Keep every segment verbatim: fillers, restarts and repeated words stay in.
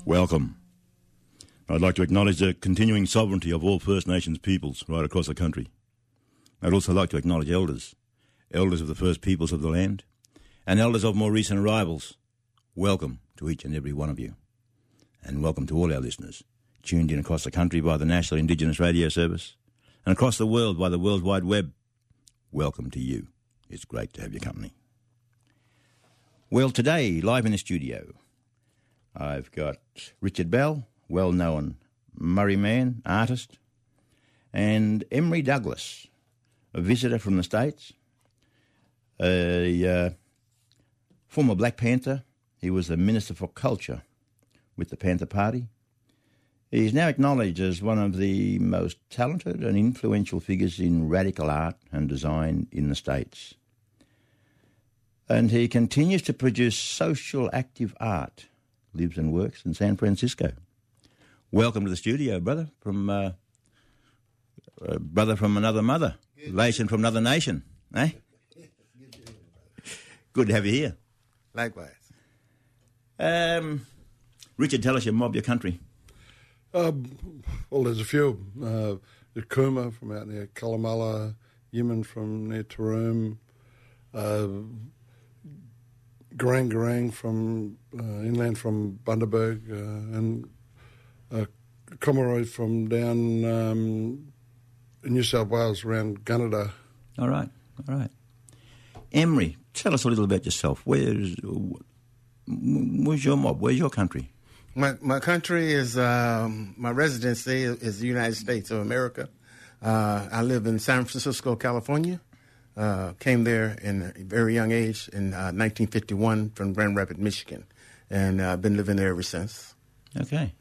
welcome. I'd like to acknowledge the continuing sovereignty of all First Nations peoples right across the country. I'd also like to acknowledge elders, elders of the First Peoples of the land, and elders of more recent arrivals. Welcome to each and every one of you. And welcome to all our listeners, tuned in across the country by the National Indigenous Radio Service, and across the world by the World Wide Web. Welcome to you. It's great to have your company. Well, today, live in the studio, I've got Richard Bell, well-known Murray man, artist, and Emery Douglas, a visitor from the States, a uh, former Black Panther. He was the Minister for Culture with the Panther Party. He is now acknowledged as one of the most talented and influential figures in radical art and design in the States. And he continues to produce social active art, lives and works in San Francisco. Welcome to the studio, brother, from uh, uh, brother from another mother, relation from another nation, eh? Good to have you here. Likewise. Um, Richard, tell us your mob, your country. Um, well, there's a few. Uh, the Kuma from out near Kalamala, Yemen from near Taroom, uh, Garang Garang from uh, inland from Bundaberg, uh, and uh, Comaroy from down um, in New South Wales around Gunnedah. All right, all right. Emery, tell us a little about yourself. Where's, where's your mob? Where's your country? My my country is, um, my residency is the United States of America. Uh, I live in San Francisco, California. Uh, came there in a very young age in uh, nineteen fifty-one from Grand Rapids, Michigan. And I've uh, been living there ever since. Okay.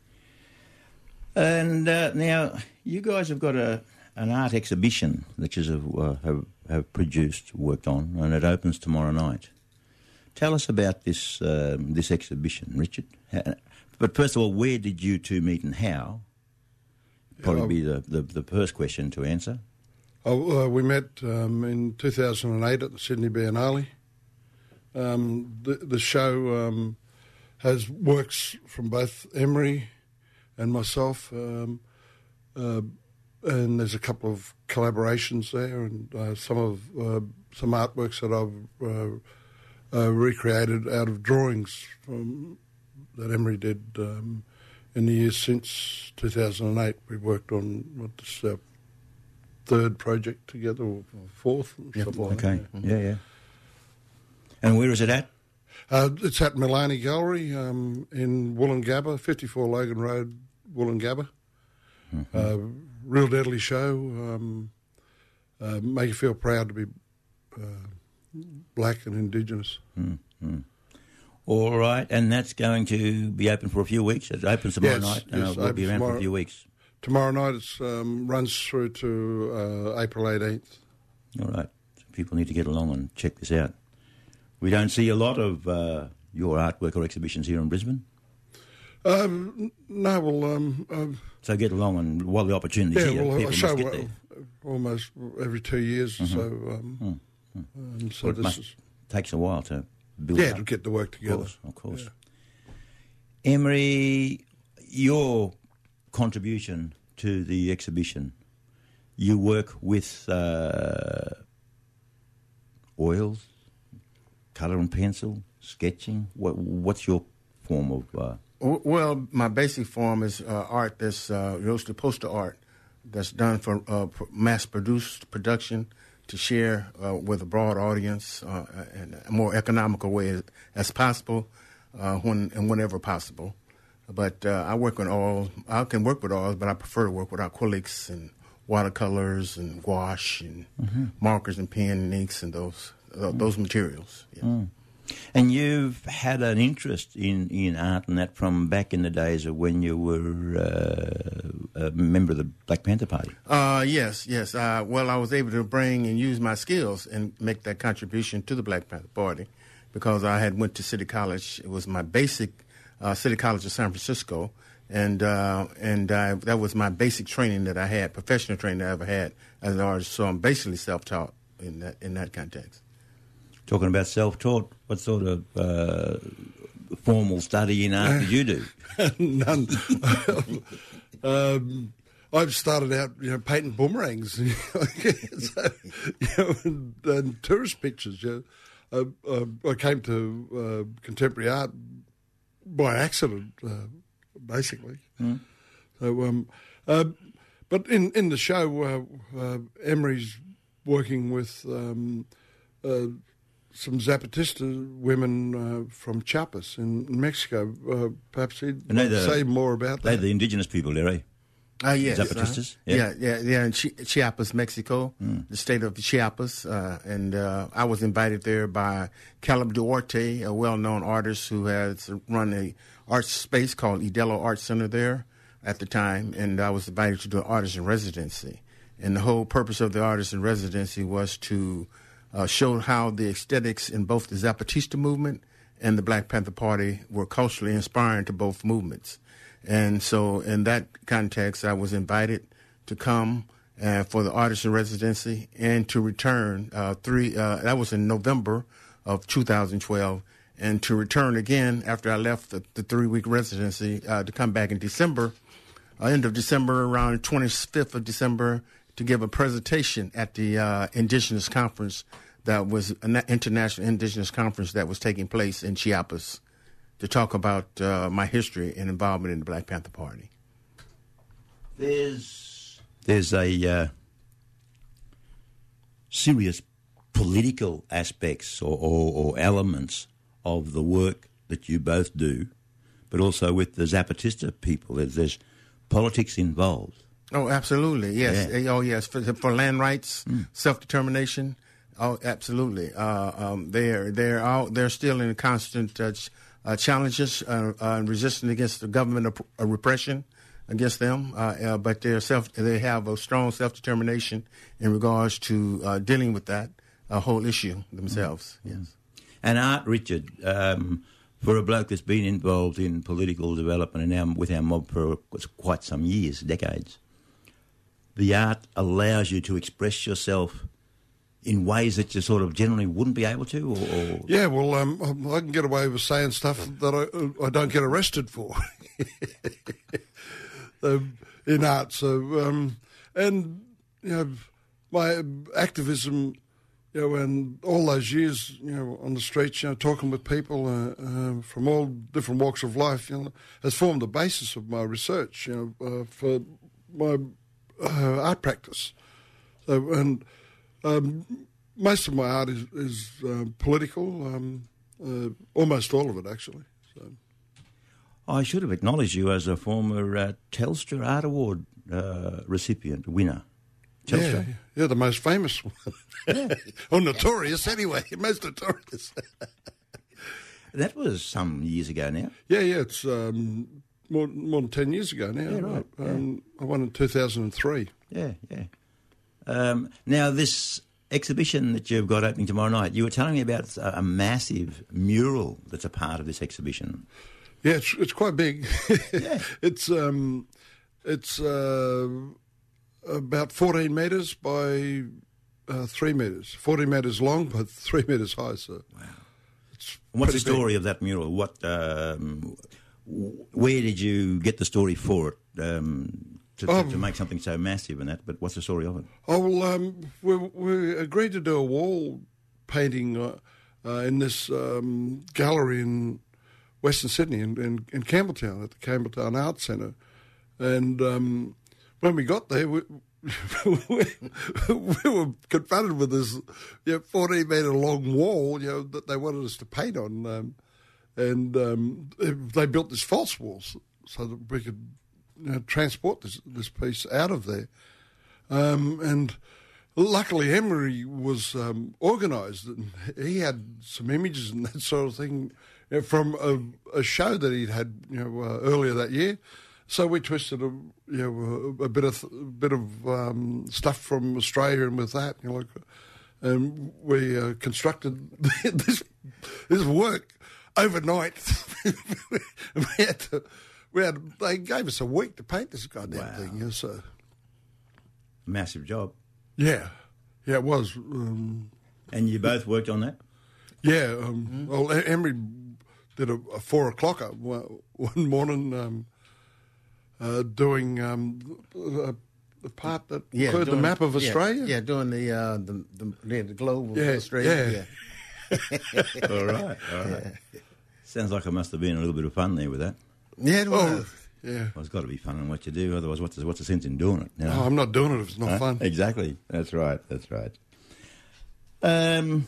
And uh, now, you guys have got a an art exhibition that you have, uh, have, have produced, worked on, and it opens tomorrow night. Tell us about this um, this exhibition, Richard. But first of all, where did you two meet and how? Probably be the, the, the first question to answer. Oh, uh, we met um, in two thousand eight at the Sydney Biennale. Um, the, the show um, has works from both Emery and myself, um, uh, and there's a couple of collaborations there, and uh, some of uh, some artworks that I've uh, uh, recreated out of drawings from, that Emery did um, in the years since two thousand eight. We worked on what this uh, third project together, or fourth, or Yeah, something Okay, like that. yeah, yeah. And where is it at? Uh, it's at Milani Gallery um, in Wollongabba, fifty-four Logan Road, Wollongabba. Mm-hmm. Uh, real deadly show. Um, uh, make you feel proud to be uh, black and Indigenous. Mm-hmm. All right, and that's going to be open for a few weeks. It opens tomorrow Yes, night, and yes, it will be opens around for tomorrow. a few weeks. Tomorrow night it um, runs through to uh, April eighteenth. All right, so people need to get along and check this out. We don't see a lot of uh, your artwork or exhibitions here in Brisbane. Um, no, well, um, um, So get along, and while the opportunity's yeah, here, well, I people show must get uh, there. almost every two years or Mm-hmm. so. Um, Mm. um, so Well, it this must, is takes a while to build yeah up. to get the work Of together. course, of course. Yeah. Emery, your contribution to the exhibition, you work with uh, oils, colour and pencil, sketching. What, what's your form of... Uh, W- Well, my basic form is uh, art that's uh, mostly poster art that's done for uh, pr- mass-produced production to share uh, with a broad audience uh, in a more economical way as, as possible uh, when and whenever possible. But uh, I work on oils. I can work with oils, but I prefer to work with acrylics and watercolors and gouache and Mm-hmm. markers and pen and inks and those uh, those materials. Yeah. mm. And you've had an interest in, in art and that from back in the days of when you were uh, a member of the Black Panther Party. Uh, yes, yes. Uh, well, I was able to bring and use my skills and make that contribution to the Black Panther Party because I had went to City College. It was my basic uh, City College of San Francisco, and uh, and uh, that was my basic training that I had, professional training that I ever had as an artist. So I'm basically self-taught in that in that context. Talking about self-taught, what sort of uh, formal study in art did you do? None. um, I've started out, you know, painting boomerangs, so, you know, and, and tourist pictures. You know. uh, uh, I came to uh, contemporary art by accident, uh, basically. Mm. So, um, uh, but in in the show, uh, uh, Emery's working with um, uh, some Zapatista women uh, from Chiapas in Mexico. Uh, perhaps he'd the, say more about they're that. the indigenous people there, eh? Uh, yes, Zapatistas? Uh, yeah. yeah, yeah, yeah. In Chi- Chiapas, Mexico, mm. the state of Chiapas, uh, and uh, I was invited there by Caleb Duarte, a well-known artist who has run a art space called Idelo Art Center there at the time, and I was invited to do an artist in residency. And the whole purpose of the artist in residency was to uh, show how the aesthetics in both the Zapatista movement and the Black Panther Party were culturally inspiring to both movements. And so in that context, I was invited to come uh, for the artist in residency and to return uh, three, uh, that was in November of two thousand twelve, and to return again after I left the, the three-week residency uh, to come back in December, uh, end of December, around twenty-fifth of December, to give a presentation at the uh, Indigenous Conference that was an international Indigenous Conference that was taking place in Chiapas, to talk about uh, my history and involvement in the Black Panther Party. There's there's a uh, serious political aspects or, or, or elements of the work that you both do, but also with the Zapatista people. There's, there's politics involved. Oh, absolutely, yes. Yeah. Oh, yes, for, for land rights, mm. self-determination. Oh, absolutely. Uh, um, they're they're out. They're still in constant uh, Uh, challenges uh, uh, and resistance against the government of, uh, repression against them, uh, uh, but they're self, they have a strong self-determination in regards to uh, dealing with that uh, whole issue themselves. Mm. Yes. And Art, Richard, um, for a bloke that's been involved in political development and now with our mob for quite some years, decades, the art allows you to express yourself in ways that you sort of generally wouldn't be able to? Or, or... Yeah, well, um, I can get away with saying stuff that I, I don't get arrested for um, in art. So, um, and, you know, my activism, you know, and all those years, you know, on the streets, you know, talking with people uh, uh, from all different walks of life, you know, has formed the basis of my research, you know, uh, for my uh, art practice. So, and... Um, most of my art is, is uh, political, um, uh, almost all of it, actually. So. I should have acknowledged you as a former uh, Telstra Art Award uh, recipient, winner. Telstra. Yeah, yeah, the most famous one. Yeah. Or notorious, anyway, most notorious. That was some years ago now. Yeah, yeah, it's um, more, more than ten years ago now. Yeah, right. Um, yeah. I won in two thousand three. Yeah, yeah. Um, now, this exhibition that you've got opening tomorrow night, you were telling me about a, a massive mural that's a part of this exhibition. Yeah, it's it's quite big. Yeah. It's um, it's uh, about fourteen metres by uh, three metres. fourteen metres long, but three metres high. So, wow. It's what's the story big. of that mural? What, um, where did you get the story for it? Um, To, to, um, to make something so massive and that, but what's the story of it? Oh, well, um, we, we agreed to do a wall painting uh, uh, in this um, gallery in Western Sydney, in, in, in Campbelltown, at the Campbelltown Art Centre. And um, when we got there, we, we, we were confronted with this you know, fourteen metre long wall, you know, that they wanted us to paint on. Um, and um, they built this false wall so that we could You know, transport this this piece out of there, um, and luckily Emery was um, organised, and he had some images and that sort of thing you know, from a, a show that he'd had you know uh, earlier that year. So we twisted a you know a, a bit of a bit of um, stuff from Australia, and with that, you know, like, and we uh, constructed this this work overnight. We had to. We had, they gave us a week to paint this goddamn wow. thing. Yeah, so. Massive job. Yeah, yeah, it was. Um, and you both worked on that? Yeah, um, mm-hmm. Well, Emery did a, a four o'clocker one morning, um, uh, doing um, uh, the part that yeah, included doing, the map of yeah, Australia. Yeah, doing the uh, the, the the globe of Yeah, Australia. yeah. Yeah. All right, all right. Yeah. Sounds like it must have been a little bit of fun there with that. Yeah, it was. Oh, yeah. Well, it's got to be fun in what you do, otherwise what's the, what's the sense in doing it? You know? Oh, I'm not doing it if it's not Huh? fun. Exactly. That's right. That's right. Um,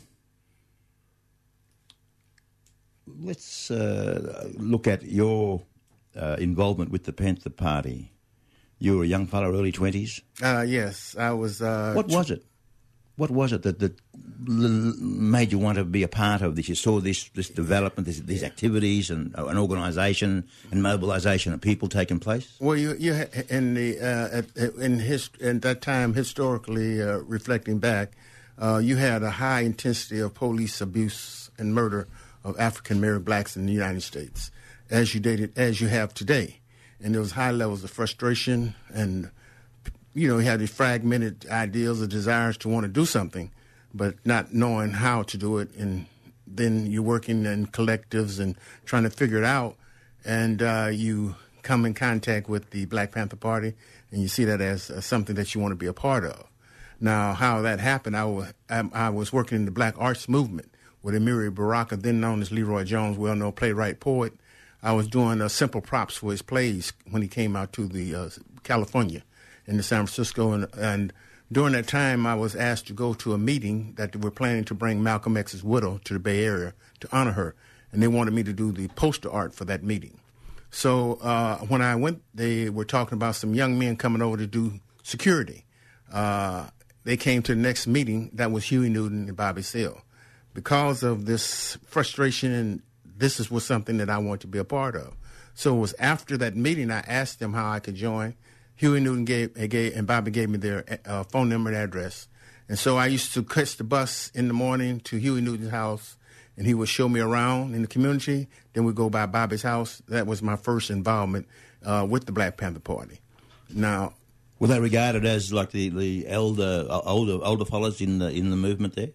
let's uh, look at your uh, involvement with the Panther Party. You were a young fellow, early twenties. Uh, yes, I was. Uh, What was it? What was it that, that l- made you want to be a part of this? You saw this this development, this, these activities, and uh, an organisation and mobilisation of people taking place. Well, you you ha- in the uh, at, in his in that time historically uh, reflecting back, uh, you had a high intensity of police abuse and murder of African American blacks in the United States, as you dated as you have today, and there was high levels of frustration and. You know, he had these fragmented ideals or desires to want to do something, but not knowing how to do it. And then you're working in collectives and trying to figure it out. And uh, you come in contact with the Black Panther Party, and you see that as uh, something that you want to be a part of. Now, how that happened, I was, I, I was working in the Black Arts Movement with Amiri Baraka, then known as Leroy Jones, well-known playwright, poet. I was doing uh, simple props for his plays when he came out to the uh, California. In the San Francisco, and, and during that time, I was asked to go to a meeting that they were planning to bring Malcolm X's widow to the Bay Area to honor her, and they wanted me to do the poster art for that meeting. So uh, when I went, they were talking about some young men coming over to do security. Uh, they came to the next meeting. That was Huey Newton and Bobby Seale. Because of this frustration, and this is was something that I wanted to be a part of. So it was after that meeting, I asked them how I could join. Huey Newton gave, gave and Bobby gave me their uh, phone number and address. And so I used to catch the bus in the morning to Huey Newton's house, and he would show me around in the community. Then we'd go by Bobby's house. That was my first involvement uh, with the Black Panther Party. Now, were they regarded as like the, the elder, older older fellas in the in the movement there?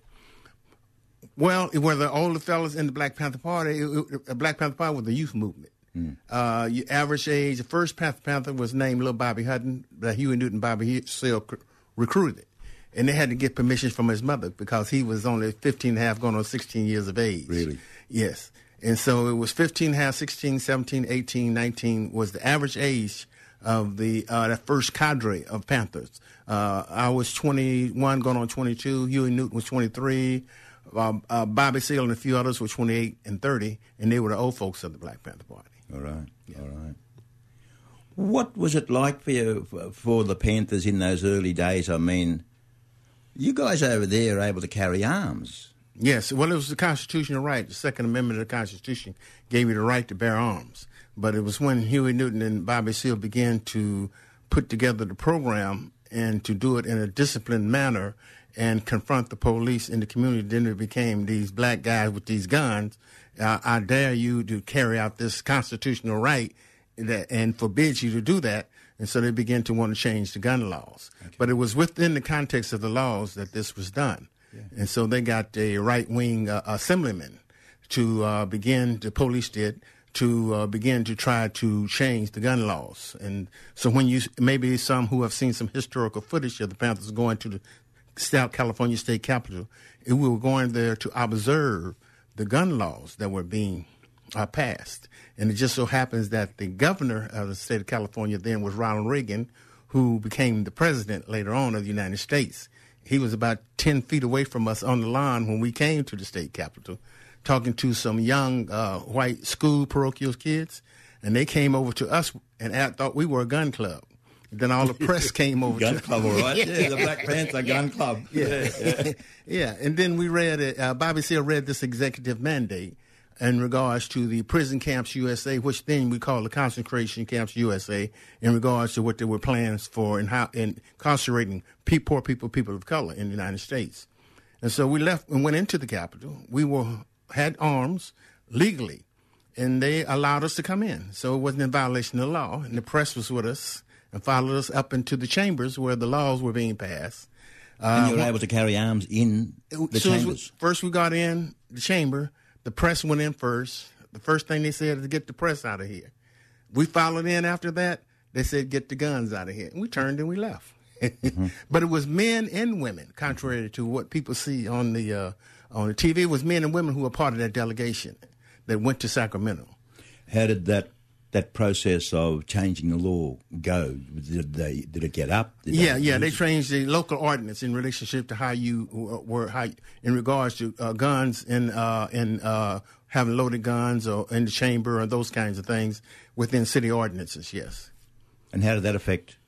Well, it were the older fellas in the Black Panther Party. It, it, the Black Panther Party was the youth movement. Mm. Uh, your average age, the first Panther Panther was named Little Bobby Hutton, that Huey Newton Bobby Seale recruited. And they had to get permission from his mother because he was only fifteen and a half, going on sixteen years of age. Really? Yes. And so it was fifteen and a half, sixteen, seventeen, eighteen, nineteen was the average age of the uh, that first cadre of Panthers. Uh, I was twenty-one, going on twenty-two. Huey Newton was twenty-three. Uh, uh, Bobby Seale and a few others were twenty-eight and thirty, and they were the old folks of the Black Panther Party. All right, yeah. all right. What was it like for you, for the Panthers in those early days? I mean, you guys over there are able to carry arms. Yes, well, it was the constitutional right. The Second Amendment of the Constitution gave you the right to bear arms. But it was when Huey Newton and Bobby Seale began to put together the program and to do it in a disciplined manner and confront the police in the community, then it became these black guys with these guns. Uh, I dare you to carry out this constitutional right that, and forbid you to do that. And so they began to want to change the gun laws. Okay. But it was within the context of the laws that this was done. Yeah. And so they got a right-wing uh, assemblyman to uh, begin, the police did, to uh, begin to try to change the gun laws. And so when you, maybe some who have seen some historical footage of the Panthers going to the South California State Capitol, we were going there to observe the gun laws that were being uh, passed. And it just so happens that the governor of the state of California then was Ronald Reagan, who became the president later on of the United States. He was about ten feet away from us on the lawn when we came to the state capitol, talking to some young uh, white school parochial kids, and they came over to us and thought we were a gun club. And then all the press came over. Gun to club, all right? Yeah, the Black Panther Gun Club. Yeah, yeah. yeah. And then we read it. Uh, Bobby Seale read this executive mandate in regards to the prison camps U S A, which then we call the concentration camps U S A, in regards to what there were plans for and how in incarcerating pe- poor people, people of color in the United States. And so we left and went into the Capitol. We were had arms legally, and they allowed us to come in. So it wasn't in violation of the law, and the press was with us and followed us up into the chambers where the laws were being passed. And uh, you were able to carry arms in the so chambers? We, first we got in the chamber. The press went in first. the first thing they said is get the press out of here. We followed in after that. They said get the guns out of here. And we turned and we left. Mm-hmm. But it was men and women, contrary to what people see on the uh, on the T V. It was men and women who were part of that delegation that went to Sacramento. How did that that process of changing the law go? Did they did it get up? Did yeah, they yeah. They changed the local ordinance in relationship to how you were how in regards to uh, guns and uh, and uh, having loaded guns or in the chamber or those kinds of things within city ordinances. Yes. And how did that affect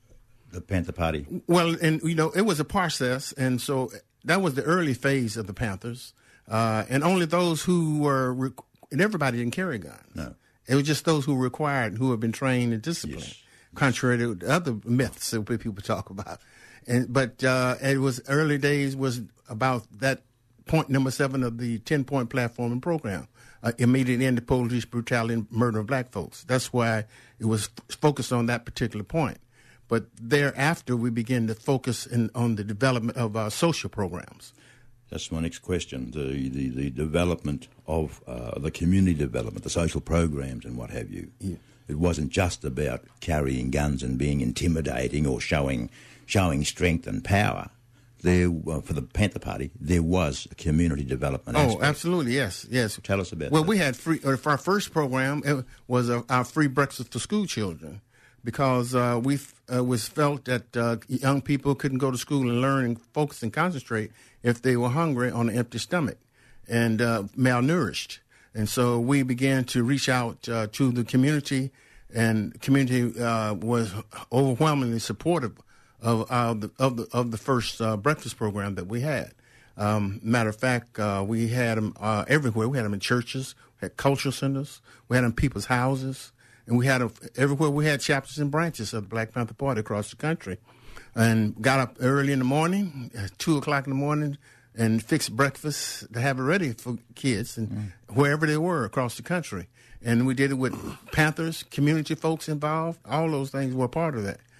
the Panther Party? Well, and you know, it was a process, and so that was the early phase of the Panthers, uh, and only those who were, re- and everybody didn't carry guns. No. It was just those who were required, who had been trained and disciplined, yes. Contrary to other myths that people talk about. And but uh, it was early days was about that point number seven of the ten-point platform and program, uh, immediate end to police brutality and murder of black folks. That's why it was f- focused on that particular point. But thereafter, we began to focus in, on the development of our social programs. That's my next question, the, the, the development of uh, the community development, the social programs and what have you. Yeah. It wasn't just about carrying guns and being intimidating or showing showing strength and power. There, uh, for the Panther Party, there was a community development Oh, aspect. absolutely, yes, yes. Tell us about well, that. Well, we had free, or our first program it was a, our free breakfast for school children. Because uh, we uh, was felt that uh, young people couldn't go to school and learn and focus and concentrate if they were hungry on an empty stomach and uh, malnourished. And so we began to reach out uh, to the community, and the community uh, was overwhelmingly supportive of uh, the, of the of the first uh, breakfast program that we had. Um, matter of fact, uh, we had them uh, everywhere. We had them in churches, we had cultural centers, we had them in people's houses. And we had a, everywhere we had chapters and branches of the Black Panther Party across the country, and got up early in the morning, at two o'clock in the morning, and fixed breakfast to have it ready for kids and mm. wherever they were across the country. And we did it with Panthers, community folks involved. All those things were part of that.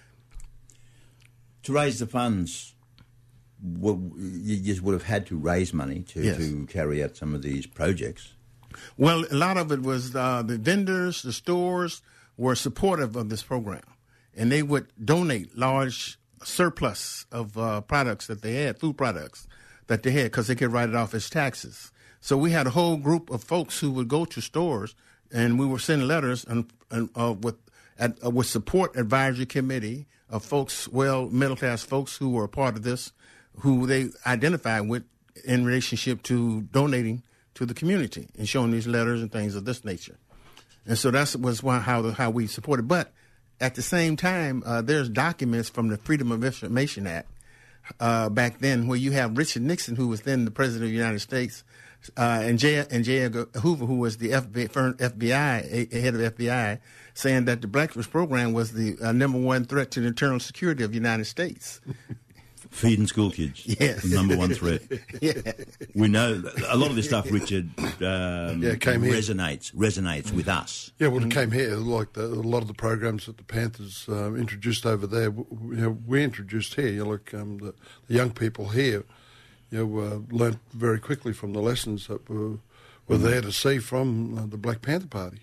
To raise the funds, well, you just would have had to raise money to, yes. to carry out some of these projects. Well, a lot of it was uh, the vendors, the stores were supportive of this program, and they would donate large surplus of uh, products that they had, food products that they had, because they could write it off as taxes. So we had a whole group of folks who would go to stores, and we were sending letters and, and uh, with at, uh, with support advisory committee of folks, well, middle class folks who were a part of this, who they identified with in relationship to donating to the community and showing these letters and things of this nature. And so that was why, how the, how we supported. But at the same time, uh, there's documents from the Freedom of Information Act uh, back then where you have Richard Nixon, who was then the president of the United States, uh, and J. and J. Edgar Hoover, who was the F B I, F B I head of F B I, saying that the breakfast program was the uh, number one threat to the internal security of the United States. Feeding school kids. Yes. The number one threat. Yeah. We know a lot of this stuff, Richard, um, yeah, came resonates here. resonates with us. Yeah, well, it came here. Like the, a lot of the programs that the Panthers uh, introduced over there, you know, we introduced here. You know, like um, the, the young people here, you know, uh, learnt very quickly from the lessons that were, were mm. there to see from uh, the Black Panther Party.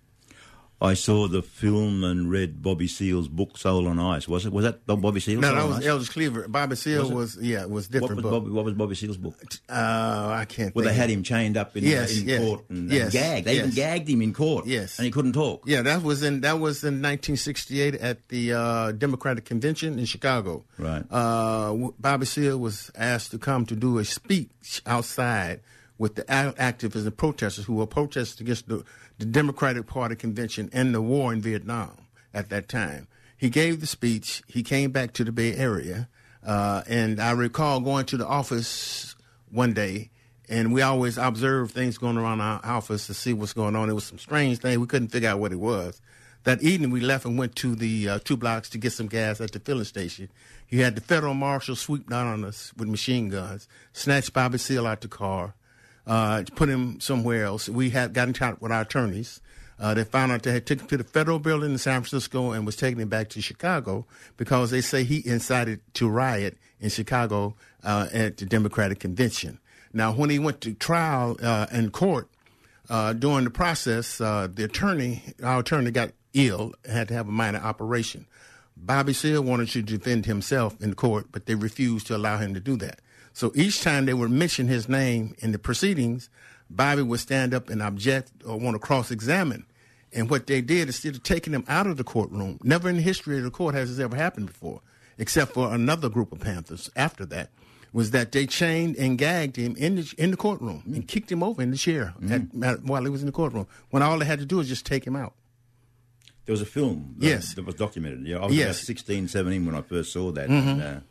I saw the film and read Bobby Seale's book, Soul on Ice. Was it? Was that Bobby Seale? No, Soul that on was Ice? Eldridge Cleaver. Bobby Seale was, was, yeah, it was different what was, book. Bobby, what was Bobby Seale's book? Uh, I can't Well, think they had of. him chained up in, Yes, uh, in yes, court and, yes, and gagged. They yes. even gagged him in court. Yes. And he couldn't talk. Yeah, that was in that was in nineteen sixty-eight at the uh, Democratic Convention in Chicago. Right. Uh, Bobby Seale was asked to come to do a speech outside with the activists and protesters who were protesting against the, the Democratic Party convention and the war in Vietnam at that time. He gave the speech. He came back to the Bay Area, uh, and I recall going to the office one day, and we always observe things going around our office to see what's going on. It was some strange thing. We couldn't figure out what it was. That evening, we left and went to the uh, two blocks to get some gas at the filling station. You had the federal marshal sweep down on us with machine guns, snatched Bobby Seale out the car, uh, put him somewhere else. We had got in touch with our attorneys. Uh, they found out they had taken him to the federal building in San Francisco and was taking him back to Chicago because they say he incited to riot in Chicago uh, at the Democratic Convention. Now, when he went to trial uh, in court, Uh, during the process, uh, the attorney, our attorney got ill, had to have a minor operation. Bobby Seale wanted to defend himself in court, but they refused to allow him to do that. So each time they would mention his name in the proceedings, Bobby would stand up and object or want to cross-examine. And what they did, instead of taking him out of the courtroom, never in the history of the court has this ever happened before, except for another group of Panthers after that, was that they chained and gagged him in the, in the courtroom mm. and kicked him over in the chair mm. at, while he was in the courtroom, when all they had to do was just take him out. There was a film that, yes. that was documented. Yeah, I was yes. about sixteen, seventeen when I first saw that. Mm-hmm. And, uh,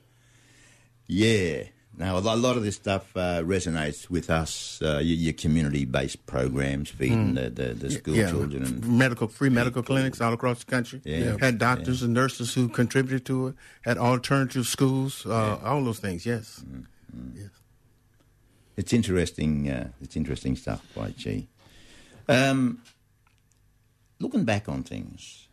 yeah. Now, a lot of this stuff uh, resonates with us, uh, your, your community-based programs, feeding mm. the, the, the school yeah. children. And medical Free medical clinics all across the country. Yeah. Had doctors yeah. and nurses who contributed to it, had alternative schools, uh, yeah. all those things, yes. Mm-hmm. yes. It's interesting, uh, it's interesting stuff, by G. Um, looking back on things,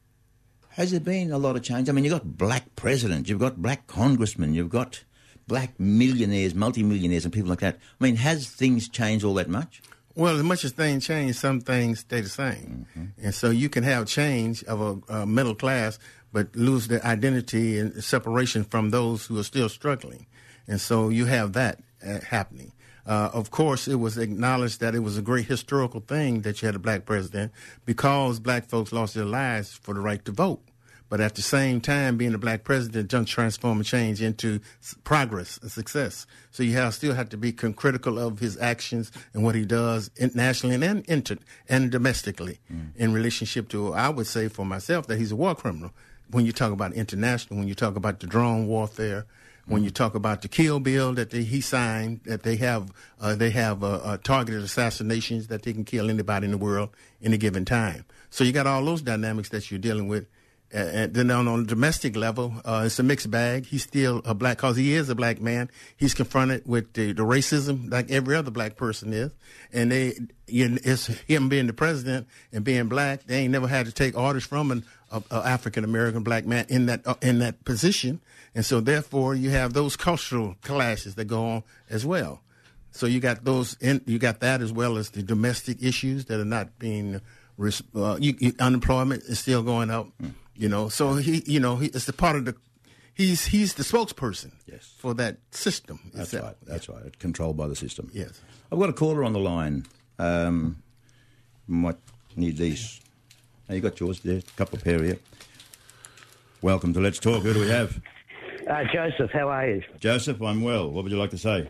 has there been a lot of change? I mean, you've got black presidents, you've got black congressmen, you've got black millionaires, multimillionaires and people like that. I mean, has things changed all that much? Well, as much as things change, some things stay the same. Mm-hmm. And so you can have change of a, a middle class, but lose their identity and separation from those who are still struggling. And so you have that uh, happening. Uh, of course, it was acknowledged that it was a great historical thing that you had a black president because black folks lost their lives for the right to vote. But at the same time, being a black president doesn't transform and change into progress and success. So you have, still have to be critical of his actions and what he does nationally and inter- and domestically mm. in relationship to, I would say for myself, that he's a war criminal. When you talk about international, when you talk about the drone warfare, when you talk about the kill bill that they, he signed, that they have uh, they have uh, uh, targeted assassinations, that they can kill anybody in the world in a given time. So you got all those dynamics that you're dealing with. Uh, and then on, on a domestic level, uh, it's a mixed bag. He's still a black, because he is a black man. He's confronted with the, the racism like every other black person is. And they, you, it's him being the president and being black. They ain't never had to take orders from an a, a African American black man in that uh, in that position. And so therefore, you have those cultural clashes that go on as well. So you got those, in, you got that as well as the domestic issues that are not being. Uh, you, you, unemployment is still going up. Mm. You know, so he, you know, he, it's the part of the, he's he's the spokesperson yes. for that system. That's itself. right. That's right. It's controlled by the system. Yes. I've got a caller on the line. Um, might need these. Oh, you got yours there. A couple of pair here. Welcome to Let's Talk. Who do we have? Uh, Joseph, how are you? Joseph, I'm well. What would you like to say?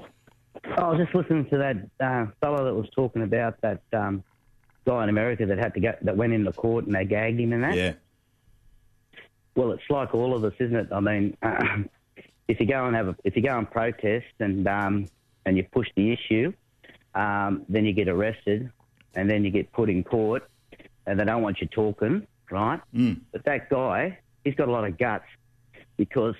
I was just listening to that uh, fellow that was talking about that um, guy in America that had to go, that went into court and they gagged him and that. Yeah. Well, it's like all of us, isn't it? I mean, uh, if you go and have a, if you go and protest and um, and you push the issue, um, then you get arrested, and then you get put in court, and they don't want you talking, right? Mm. But that guy, he's got a lot of guts because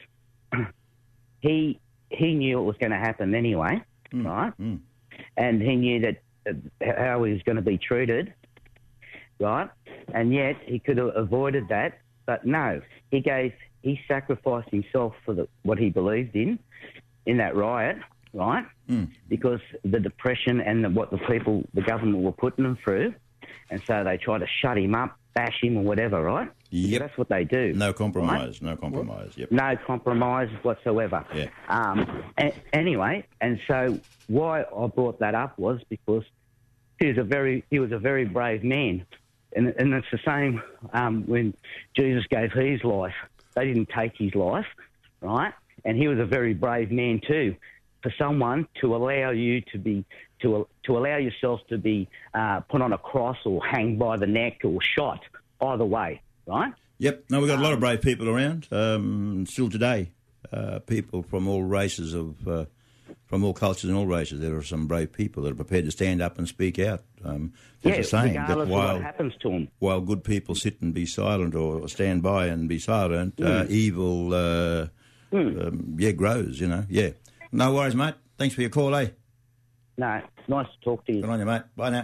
he he knew it was going to happen anyway, mm. right? Mm. And he knew that uh, how he was going to be treated, right? And yet he could have avoided that. But no, he gave, he sacrificed himself for the, what he believed in, in that riot, right? Mm. Because the depression and the, what the people, the government were putting them through. And so they tried to shut him up, bash him or whatever, right? Yep. So that's what they do. No compromise, right? no compromise, yep. No compromise whatsoever. Yeah. Um, a- anyway, and so why I brought that up was because he was a very, he was a very brave man. And, and it's the same um, when Jesus gave his life. They didn't take his life, right? And he was a very brave man too. For someone to allow you to be, to to allow yourself to be uh, put on a cross or hanged by the neck or shot, either way, right? Yep. No, we've got a lot of brave people around, um, still today. Uh, people from all races of, uh, from all cultures and all races. There are some brave people that are prepared to stand up and speak out. Um, there's yeah, a saying that regardless while, of what happens to them. while good people sit and be silent or stand by and be silent, mm. uh, evil, uh, mm. um, yeah, grows, you know. Yeah. No worries, mate. Thanks for your call, eh? No, nice to talk to you. Good on you, mate. Bye now.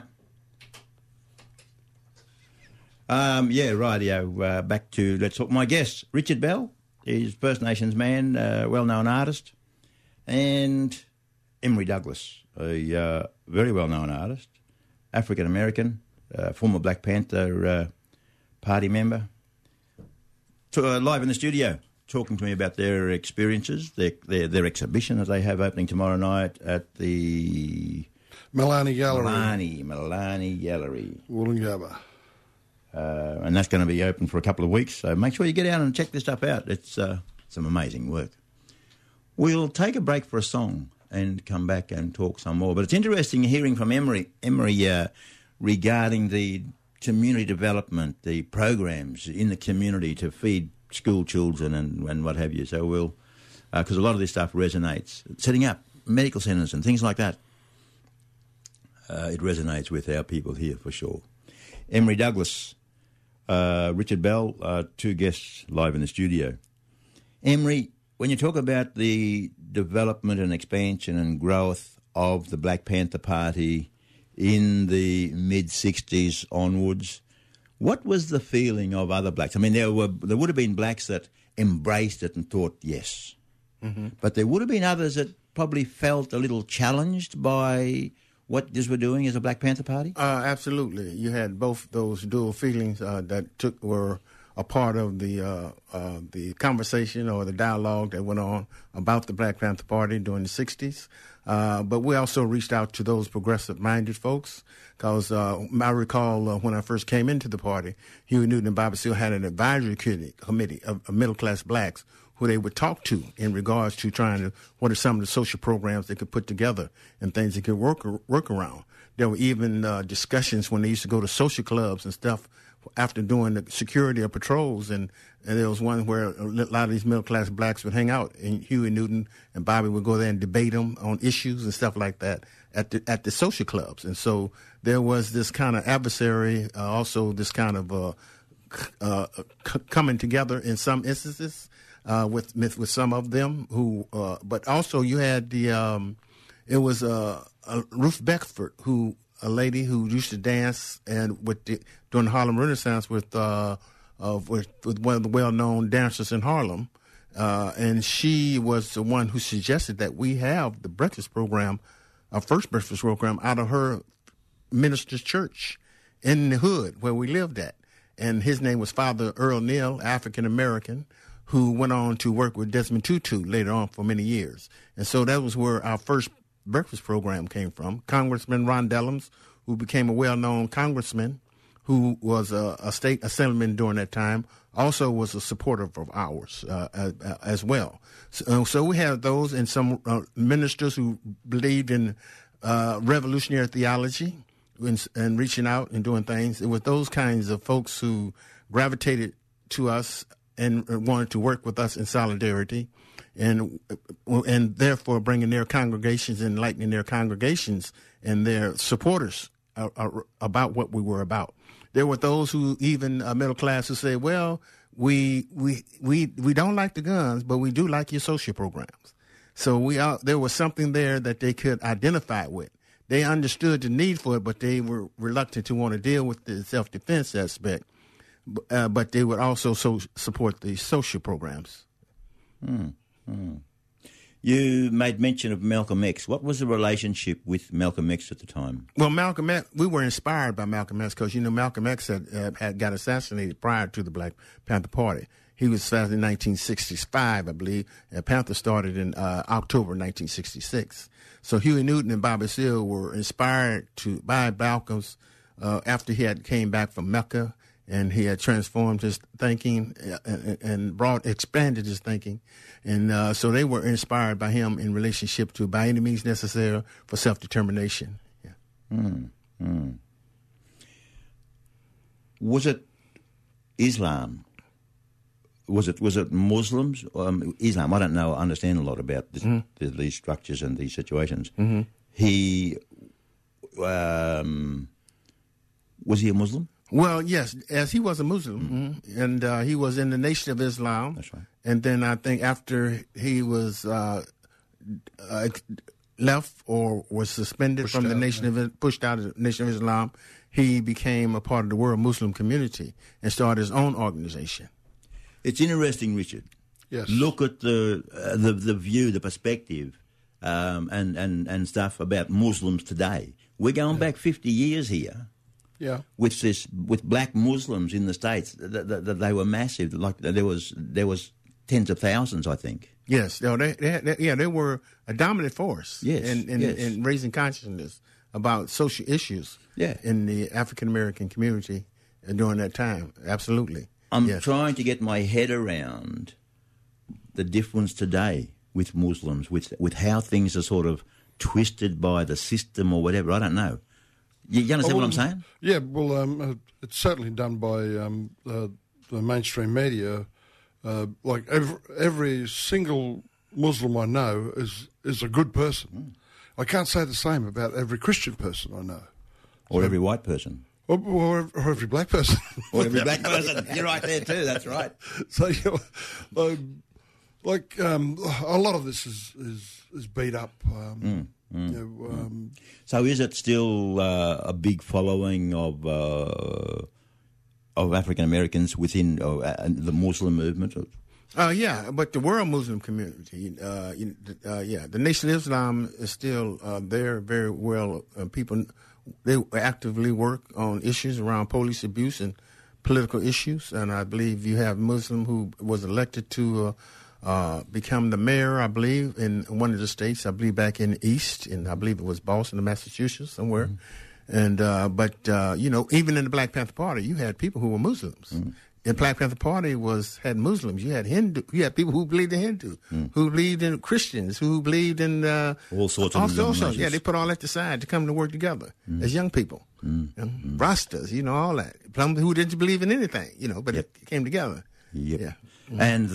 Um, yeah, rightio. Uh, back to Let's Talk. My guest, Richard Bell, is First Nations man, uh, well-known artist, and Emery Douglas, a uh, very well-known artist, African-American, uh, former Black Panther uh, Party member, to, uh, live in the studio, talking to me about their experiences, their, their their exhibition that they have opening tomorrow night at the Milani Gallery. Milani, Milani Gallery. Wollongabba. Uh, and that's going to be open for a couple of weeks, so make sure you get out and check this stuff out. It's uh, some amazing work. We'll take a break for a song and come back and talk some more. But it's interesting hearing from Emery, Emery uh, regarding the community development, the programs in the community to feed school children and, and what have you. So we'll, because uh, a lot of this stuff resonates. Setting up medical centres and things like that, uh, it resonates with our people here for sure. Emery Douglas, uh, Richard Bell, uh, two guests live in the studio. Emery, when you talk about the development and expansion and growth of the Black Panther Party in the mid-sixties onwards, what was the feeling of other blacks? I mean, there were there would have been blacks that embraced it and thought, yes. Mm-hmm. But there would have been others that probably felt a little challenged by what this were doing as a Black Panther Party? Uh, absolutely. You had both those dual feelings uh, that took were a part of the uh, uh, the conversation or the dialogue that went on about the Black Panther Party during the sixties. Uh, but we also reached out to those progressive-minded folks because uh, I recall uh, when I first came into the party, Huey Newton and Bobby Seale had an advisory committee of, of middle-class blacks who they would talk to in regards to trying to, what are some of the social programs they could put together and things they could work work around. There were even uh, discussions when they used to go to social clubs and stuff after doing the security or patrols, and, and there was one where a lot of these middle-class blacks would hang out, and Huey Newton and Bobby would go there and debate them on issues and stuff like that at the at the social clubs. And so there was this kind of adversary, uh, also this kind of uh, uh, c- coming together in some instances uh, with with some of them who, uh, but also you had the, um, it was uh, uh, Ruth Beckford, who, a lady who used to dance and with the, during the Harlem Renaissance with, uh, uh, with with one of the well-known dancers in Harlem, uh, and she was the one who suggested that we have the breakfast program, our first breakfast program, out of her minister's church in the hood where we lived at, and his name was Father Earl Neal, African American, who went on to work with Desmond Tutu later on for many years, and so that was where our first breakfast program came from. Congressman Ron Dellums, who became a well-known congressman, who was a, a state assemblyman during that time, also was a supporter of ours uh, as, as well. So, so we had those and some uh, ministers who believed in uh, revolutionary theology and, and reaching out and doing things. It was those kinds of folks who gravitated to us and wanted to work with us in solidarity, and and therefore bringing their congregations, enlightening their congregations and their supporters uh, uh, about what we were about. There were those who, even uh, middle class, who say, well, we we we we don't like the guns, but we do like your social programs. So we are, there was something there that they could identify with. They understood the need for it, but they were reluctant to want to deal with the self-defense aspect. Uh, but they would also so support the social programs. Mm, mm. You made mention of Malcolm X. What was the relationship with Malcolm X at the time? Well, Malcolm X, we were inspired by Malcolm X because, you know, Malcolm X had, uh, had got assassinated prior to the Black Panther Party. He was assassinated in nineteen sixty-five, I believe, and Panther started in uh, October nineteen sixty-six. So Huey Newton and Bobby Seale were inspired to by Malcolm's uh, after he had came back from Mecca, and he had transformed his thinking and, and brought expanded his thinking, and uh, so they were inspired by him in relationship to by any means necessary for self-determination. Yeah. Mm, mm. Was it Islam? Was it was it Muslims? Um, Islam. I don't know. I understand a lot about this, mm-hmm. the, these structures and these situations. Mm-hmm. He um, was he a Muslim? Well, yes, as he was a Muslim, mm-hmm. and uh, he was in the Nation of Islam. That's right. And then I think after he was uh, uh, left or was suspended pushed from out, the Nation yeah. of pushed out of the Nation of Islam, he became a part of the world Muslim community and started his own organization. It's interesting, Richard. Yes. Look at the uh, the the view, the perspective um, and, and, and stuff about Muslims today. We're going yeah. back fifty years here. Yeah, with this, with black Muslims in the States, th- th- th- they were massive. Like there was, there was tens of thousands, I think. Yes, no, they, they, they, yeah, they were a dominant force. Yes, in, in, yes. in raising consciousness about social issues. Yeah. in the African American community during that time. Absolutely. I'm yes. trying to get my head around the difference today with Muslims, with with how things are sort of twisted by the system or whatever. I don't know. You, you understand oh, what I'm saying? Yeah, well, um, uh, it's certainly done by um, uh, the mainstream media. Uh, like every, every single Muslim I know is is a good person. Mm. I can't say the same about every Christian person I know. Or so, every white person. Or, or, or every black person. Or every black person. You're right there too, that's right. So, you know, um, like, um, a lot of this is, is, is beat up. Um, mm. Mm, you know, um, so is it still uh, a big following of uh, of African Americans within uh, the Muslim movement? Uh, yeah, but the world Muslim community, uh, uh, yeah, the Nation of Islam is still uh, there very well. Uh, people, they actively work on issues around police abuse and political issues, and I believe you have Muslim who was elected to uh, Uh, become the mayor, I believe, in one of the states. I believe back in the East, and I believe it was Boston or Massachusetts somewhere. Mm-hmm. And uh, but uh, you know, even in the Black Panther Party, you had people who were Muslims. Mm-hmm. The Black Panther Party was had Muslims. You had Hindu. You had people who believed in Hindu, mm. who believed in Christians, who believed in uh, all sorts of denominations. Yeah, they put all that aside to come to work together mm. as young people. Mm. You know, mm. Rastas, you know, all that. Some who didn't believe in anything, you know, but yep. it came together. Yep. Yeah. Mm. And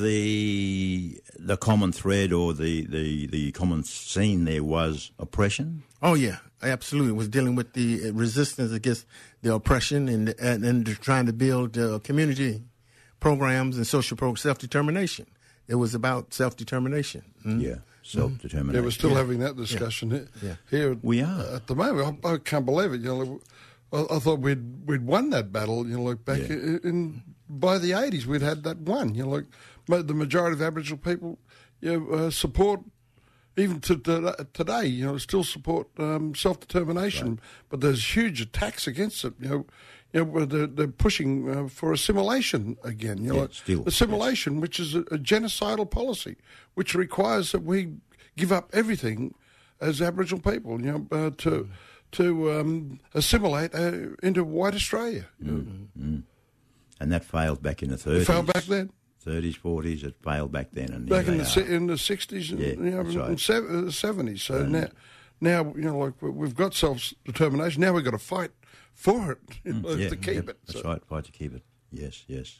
the the common thread or the, the, the common scene there was oppression? Oh, yeah, absolutely. It was dealing with the resistance against the oppression and and, and trying to build uh, community programs and social programs, self-determination. It was about self-determination. Mm. Yeah, self-determination. Yeah, we're still yeah. having that discussion yeah. here. Yeah. Here we are. At the moment, I, I can't believe it. You know, I, I thought we'd we'd won that battle, you know, like back yeah. in... in by the eighties, we'd had that one. You know, like the majority of Aboriginal people, you know, uh, support even to, to today. You know, still support um, self-determination, right. But there's huge attacks against it. You know, you know, they're, they're pushing uh, for assimilation again. You know, yeah, like still, assimilation, yes. which is a, a genocidal policy, which requires that we give up everything as Aboriginal people. You know, uh, to to um, assimilate uh, into white Australia. Mm-hmm. And that failed back in the thirties. It failed back then? thirties, forties, it failed back then. And back in the, in the sixties and yeah, you know, right. and the seventies. So and now, now, you know, like we've got self-determination. Now we've got to fight for it, you know, yeah, to keep yeah, it. That's so. right, fight to keep it. Yes, yes.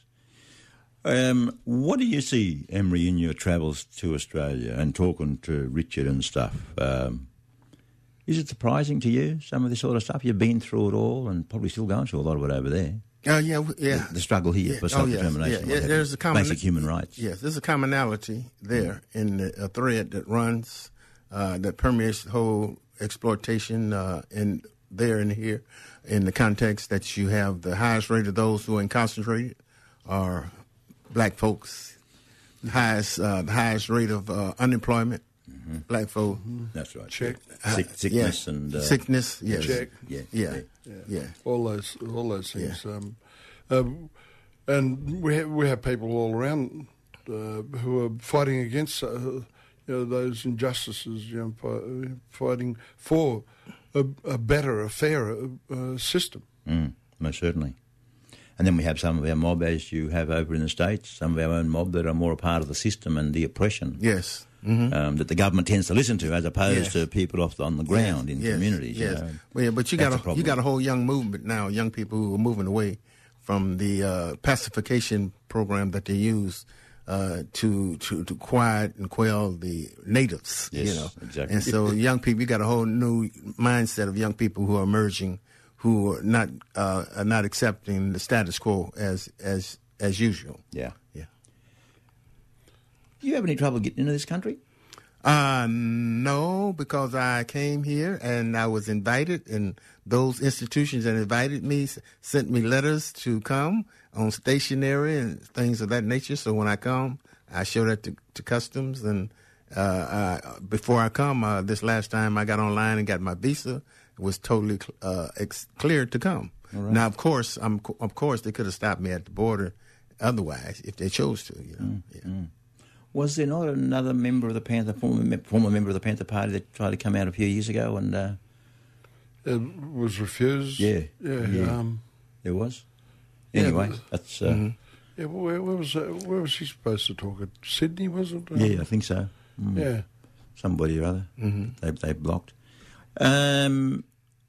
Um, what do you see, Emery, in your travels to Australia and talking to Richard and stuff? Um, is it surprising to you, some of this sort of stuff? You've been through it all and probably still going through a lot of it over there. Uh, yeah, yeah. The, the struggle here yeah. for self-determination. Oh, yes. yeah. Yeah. There's a common, basic human rights. Yes, there's a commonality there mm. in the, a thread that runs, uh, that permeates the whole exploitation uh, in there and here, in the context that you have the highest rate of those who are incarcerated are black folks, the highest, uh, the highest rate of uh, unemployment, mm-hmm. black folk. Mm-hmm. That's right. Check. Sick, sickness yeah. and... Uh, sickness, yes. Check. Yeah. Yeah. Yeah. yeah. yeah. All those, all those things. Yeah. Um, um, and we have, we have people all around uh, who are fighting against uh, you know, those injustices, you know, fi- fighting for a, a better, a fairer uh, system. Mm, most certainly. And then we have some of our mob, as you have over in the States, some of our own mob that are more a part of the system and the oppression. Yes. Mm-hmm. Um, that the government tends to listen to, as opposed yes. to people off on the ground yes. in yes. communities. Yes. You know. Well, yeah, but you That's got a, a you got a whole young movement now, young people who are moving away from the uh, pacification program that they use uh, to, to to quiet and quell the natives. Yes, you know, exactly. And so young people, you got a whole new mindset of young people who are emerging, who are not uh, are not accepting the status quo as as as usual. Yeah, yeah. Do you have any trouble getting into this country? Uh, no, because I came here and I was invited, and those institutions that invited me sent me letters to come on stationery and things of that nature. So when I come, I show that to, to customs, and Uh, uh, before I come, uh, this last time I got online and got my visa, it was totally uh, ex- cleared to come. Right. Now, of course, I'm, of course, they could have stopped me at the border otherwise if they chose to. You know. Mm, yeah. mm. Was there not another member of the Panther, former, former member of the Panther Party, that tried to come out a few years ago and? Uh... It was refused. Yeah, yeah. yeah. Um, there was. Anyway, yeah, that's. Uh, mm-hmm. Yeah, well, where, where was uh, where was he supposed to talk? At Sydney, was it? Um, yeah, I think so. Mm. Yeah, somebody or other. Mm-hmm. They they blocked. Um,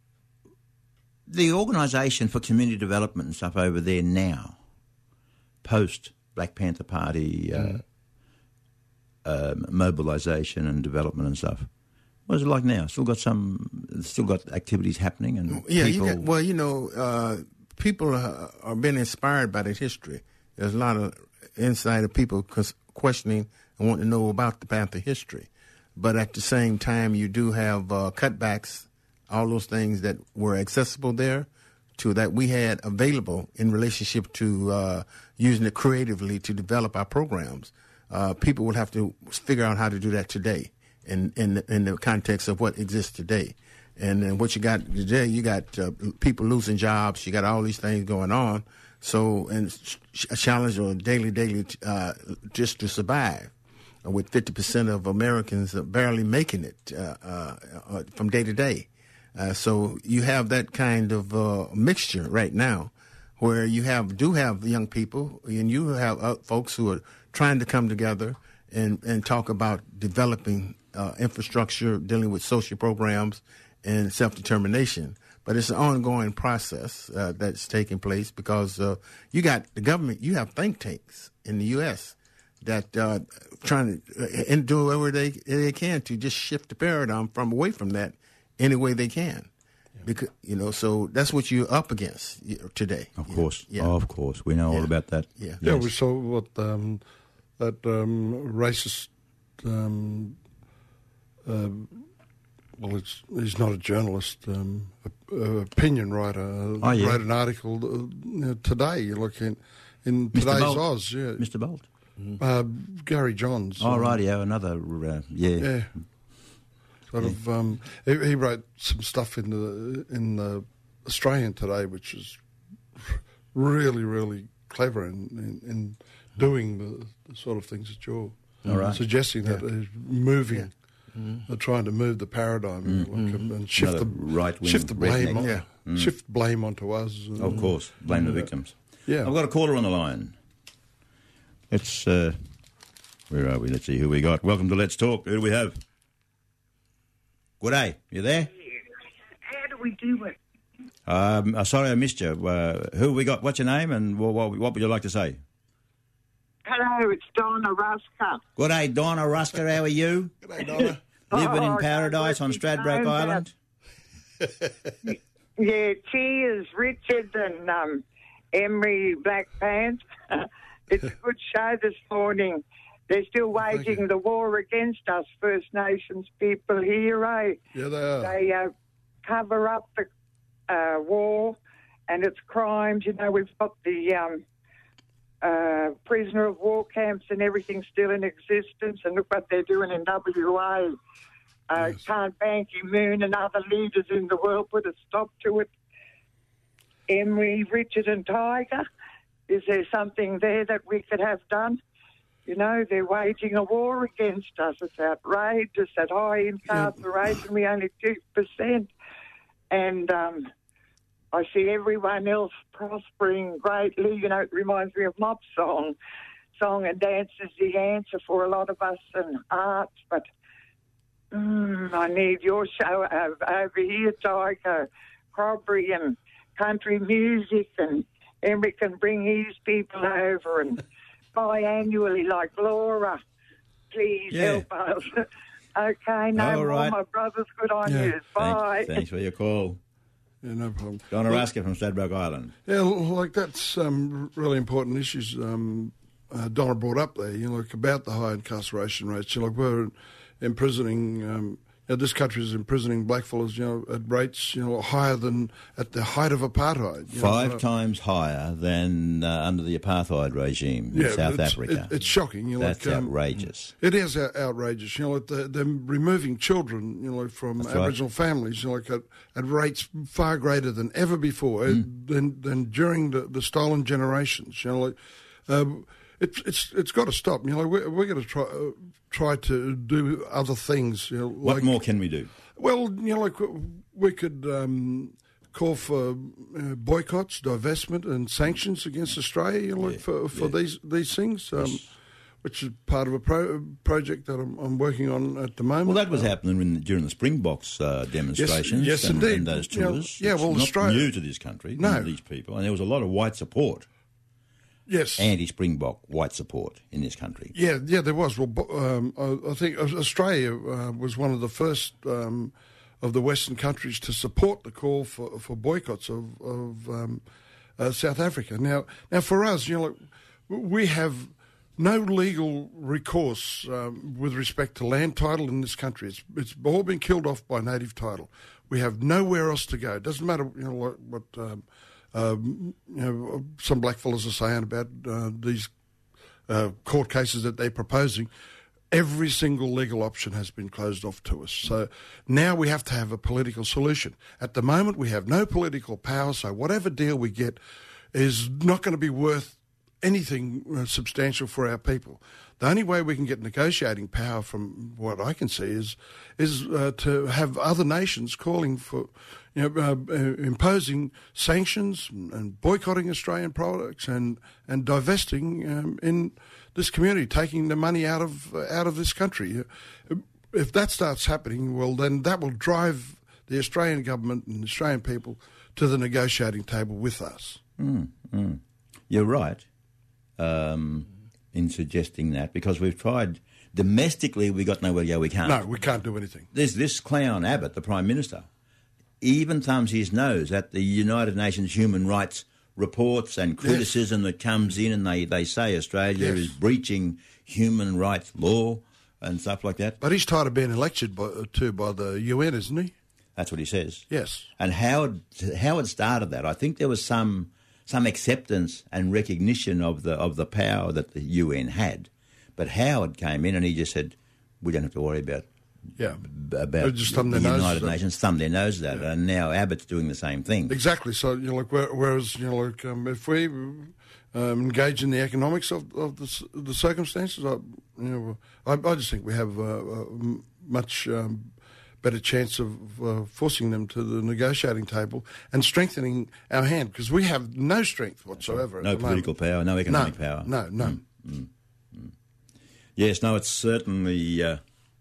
the organisation for community development and stuff over there now, post Black Panther Party uh, mm. um, mobilisation and development and stuff. What is it like now? Still got some, still got activities happening and yeah. People... You got, well, you know, uh, people are, are being inspired by that history. There's a lot of insight of people questioning and wanting to know about the Panther history, but at the same time, you do have uh, cutbacks, all those things that were accessible there, to that we had available in relationship to uh, using it creatively to develop our programs. Uh, people will have to figure out how to do that today. In, in in the context of what exists today, and then what you got today, you got uh, people losing jobs. You got all these things going on. So, and a challenge on daily, daily, uh, just to survive, uh, with fifty percent of Americans barely making it uh, uh, uh, from day to day. Uh, so you have that kind of uh, mixture right now, where you have do have young people, and you have uh, folks who are trying to come together and and talk about developing. Uh, infrastructure, dealing with social programs and self-determination. But it's an ongoing process uh, that's taking place because uh, you got the government, you have think tanks in the U S that uh, trying to uh, and do whatever they they can to just shift the paradigm from away from that any way they can. Yeah. Because, you know, so that's what you're up against today. Of course, yeah. of course. We know yeah. all about that. Yeah, yeah. Yes. We saw what um, that um, racist... Um, Uh, well, it's, he's not a journalist, um, a, a opinion writer. Oh, yeah. Wrote an article uh, you know, today. You look in in Mister today's Bolt. Oz, yeah. Mister Bolt. Mm-hmm. Uh, Gary Johns. Oh, um, right, yeah, another, uh, yeah. Yeah. Sort yeah. of. Um, he, he wrote some stuff in the in the Australian today, which is really, really clever in, in, in doing the, the sort of things that you're all right. suggesting. That yeah. is moving. Yeah. Mm. They're trying to move the paradigm mm. like, and shift Another the right-wing shift the blame, on, yeah. mm. shift blame onto us. And, of course, blame the victims. Yeah, I've got a caller on the line. Let's uh, where are we? Let's see who we got. Welcome to Let's Talk. Who do we have? Good day. You there? How do we do it? Um, uh, sorry, I missed you. Uh, who we got? What's your name? And what, what, what would you like to say? Hello, it's Donna Rusker. Good day, Donna Rusker. How are you? Good day, Donna. Living Oh, in paradise on Stradbroke Island. Yeah, cheers, Richard and um, Emery Black Pants. It's a good show this morning. They're still waging the war against us First Nations people here, eh? Yeah, they are. They uh, cover up the uh, war and its crimes. You know, we've got the um, uh, prisoner of war camps and everything still in existence, and look what they're doing in W A. Uh, yes. Can't Ban Ki-moon and other leaders in the world put a stop to it? Emery, Richard and Tiger, is there something there that we could have done? You know, they're waging a war against us. It's outrageous, that high incarceration, we only two percent. And um, I see everyone else prospering greatly. You know, it reminds me of Mop Song. Song and dance is the answer for a lot of us and arts, but mm, I need your show over here, Tiger, Crobbery and country music, and Emery can bring his people over and biannually like Laura. Please Yeah. help us. Okay, no All more, right. my brothers. Good on Yeah. you. Bye. Thanks, thanks for your call. Yeah, no problem. Donna Well, Rusker from Stradbroke Island. Yeah, like that's um, really important issues. Um, uh, Donna brought up there, you know, like about the high incarceration rates. You know, like we're imprisoning um, know, this country is imprisoning blackfellas, you know, at rates, you know, higher than at the height of apartheid. You Five know, uh, times higher than uh, under the apartheid regime in yeah, South it's, Africa. It, it's shocking. You know, That's like, um, outrageous. It is out- outrageous. You know, like they're, they're removing children, you know, from That's Aboriginal right. families, you know, like at, at rates far greater than ever before, mm. than than during the, the stolen generations. You know, like um, it's it's it's got to stop. You know, like we're, we're going to try uh, try to do other things. You know, What like, more can we do? Well, you know, like we could um, call for uh, boycotts, divestment, and sanctions against Australia. You know, like Yeah, for for yeah. these these things. Um, Yes. Which is part of a pro- project that I'm, I'm working on at the moment. Well, that was Uh, happening in, during the Springboks uh, demonstrations yes, and, indeed. and those Yeah, tours. yeah, It's well, not Australia- new to this country, No. these people. And there was a lot of white support, Yes. anti-Springbok white support in this country. Yeah, yeah, there was. Well, bo- um, I, I think Australia uh, was one of the first um, of the Western countries to support the call for, for boycotts of, of um, uh, South Africa. Now, now for us, you know, like, we have no legal recourse um, with respect to land title in this country. It's it's all been killed off by native title. We have nowhere else to go. It doesn't matter, you know, what, what um, um, you know, some blackfellas are saying about uh, these uh, court cases that they're proposing. Every single legal option has been closed off to us. So now we have to have a political solution. At the moment, we have no political power, so whatever deal we get is not going to be worth anything uh, substantial for our people. The only way we can get negotiating power, from what I can see, is is uh, to have other nations calling for, you know, uh, uh, imposing sanctions and boycotting Australian products and and divesting um, in this community, taking the money out of uh, out of this country. If that starts happening, well, then that will drive the Australian government and the Australian people to the negotiating table with us. Mm, mm. You're right um, in suggesting that, because we've tried domestically, we got nowhere to go. We can't. No, we can't do anything. There's this clown Abbott, the Prime Minister, even thumbs his nose at the United Nations human rights reports and criticism yes. that comes in, and they, they say Australia yes. is breaching human rights law and stuff like that. But he's tired of being elected by, to by the U N, isn't he? That's what he says. Yes. And Howard Howard started that. I think there was some some acceptance and recognition of the of the power that the U N had. But Howard came in and he just said, we don't have to worry about yeah. about just the thumb their United noses Nations, thumb their nose at that. Yeah. And now Abbott's doing the same thing. Exactly. So, you know, like, whereas, you know, like, um, if we um, engage in the economics of, of the, the circumstances, I, you know, I, I just think we have uh, a much um, better chance of uh, forcing them to the negotiating table and strengthening our hand, because we have no strength whatsoever. No at the political moment. power, no economic no, power. No, no. Mm, mm, mm. Yes, no, it's certainly... Uh,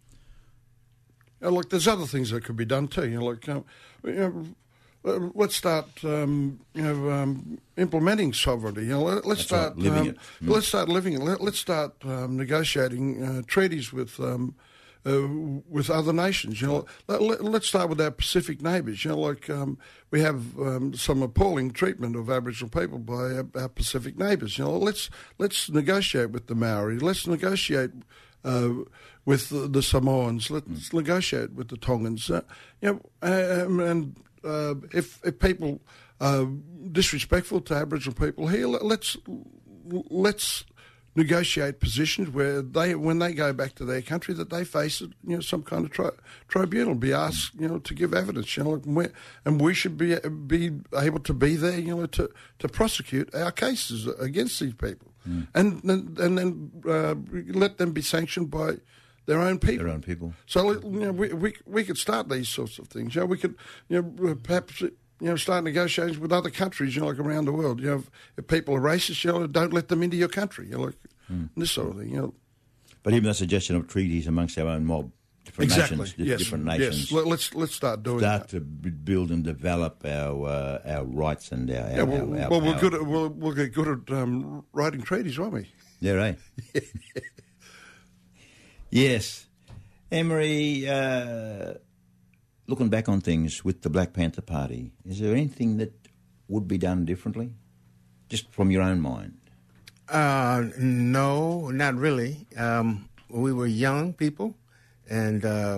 Uh, look, there's other things that could be done too. You know, like um, you know, uh, let's start, um, you know, um, implementing sovereignty. You know, let, let's That's start right, living um, it. Mm. Let's start living it. Let, let's start um, negotiating uh, treaties with um, uh, with other nations. You know, let, let, let's start with our Pacific neighbours. You know, like um, we have um, some appalling treatment of Aboriginal people by our, our Pacific neighbours. You know, let's let's negotiate with the Maori. Let's negotiate. Uh, with the, the Samoans, let's mm. negotiate with the Tongans. Uh, you know, um, and uh, if if people are disrespectful to Aboriginal people here, let's let's negotiate positions where they, when they go back to their country, that they face, you know, some kind of tri- tribunal, be asked, you know, to give evidence, you know, and, we and we should be be able to be there, you know, to, to prosecute our cases against these people, mm. and and then uh, let them be sanctioned by their own people. Their own people. So, you know, we we we could start these sorts of things. You know, we could, you know, perhaps, you know, start negotiations with other countries, you know, like around the world. You know, if, if people are racist, you know, don't let them into your country. You know, like mm. this sort of thing. You know. But even the suggestion of treaties amongst our own mob, different exactly. nations, yes. different nations. Yes. Let, let's let's start doing start that. to build and develop our uh, our rights and our, our yeah. Well, our, our well we're power. good. At, we'll we'll get good at um, writing treaties, won't we? Yeah, right. Yes. Emery, uh, looking back on things with the Black Panther Party, is there anything that would be done differently, just from your own mind? Uh, no, not really. Um, we were young people, and um,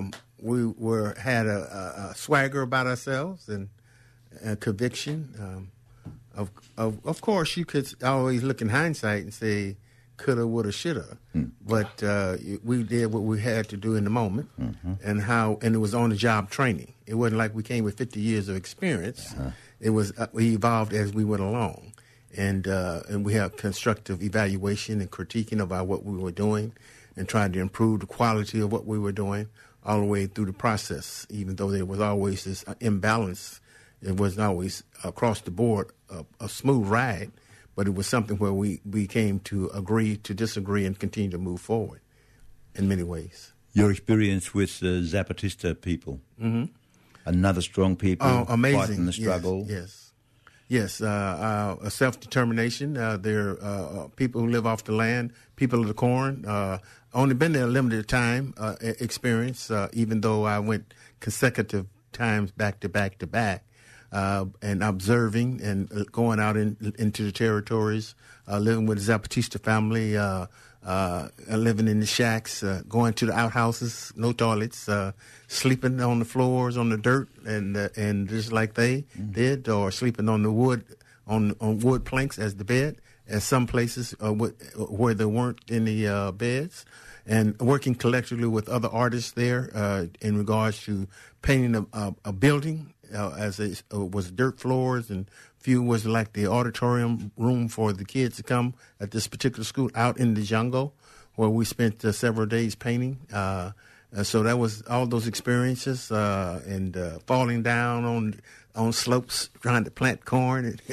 we were had a, a, a swagger about ourselves and a conviction. Um, of, of of course, you could always look in hindsight and say, coulda, woulda, shoulda. Mm. But uh, we did what we had to do in the moment, mm-hmm. and how, and it was on the job training. It wasn't like we came with fifty years of experience. Uh-huh. It was uh, we evolved as we went along, and uh, and we have constructive evaluation and critiquing about what we were doing, and trying to improve the quality of what we were doing all the way through the process. Even though there was always this imbalance, it wasn't always across the board a, a smooth ride. But it was something where we, we came to agree to disagree and continue to move forward in many ways. Your experience with the Zapatista people, mm-hmm. another strong people oh, amazing. fighting the struggle. Yes, yes, yes. Uh, uh, self-determination. Uh, they're uh, people who live off the land, people of the corn. Uh, only been there a limited time uh, experience, uh, even though I went consecutive times back to back to back. Uh, and observing and going out in, into the territories, uh, living with the Zapatista family, uh, uh, living in the shacks, uh, going to the outhouses, no toilets, uh, sleeping on the floors, on the dirt, and uh, and just like they mm-hmm. did, or sleeping on the wood, on on wood planks as the bed, as some places uh, where there weren't any uh, beds, and working collectively with other artists there uh, in regards to painting a, a, a building. Uh, as it uh, was dirt floors, and few was like the auditorium room for the kids to come at this particular school out in the jungle, where we spent uh, several days painting. Uh, uh, so that was all those experiences, uh, and uh, falling down on on slopes, trying to plant corn, and